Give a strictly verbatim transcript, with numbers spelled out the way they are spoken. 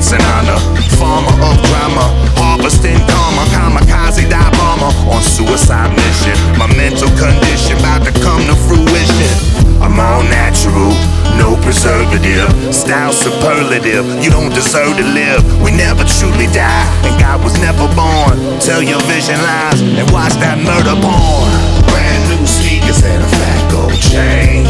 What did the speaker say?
medicine hunter, farmer of drama, harvesting karma, kamikaze dive bomber on suicide mission. My mental condition about to come to fruition. I'm all natural, no preservative, style superlative. You don't deserve to live. We never truly die, and God was never born. Tell your vision lies and watch that murder porn. Brand new sneakers and a fat gold chain.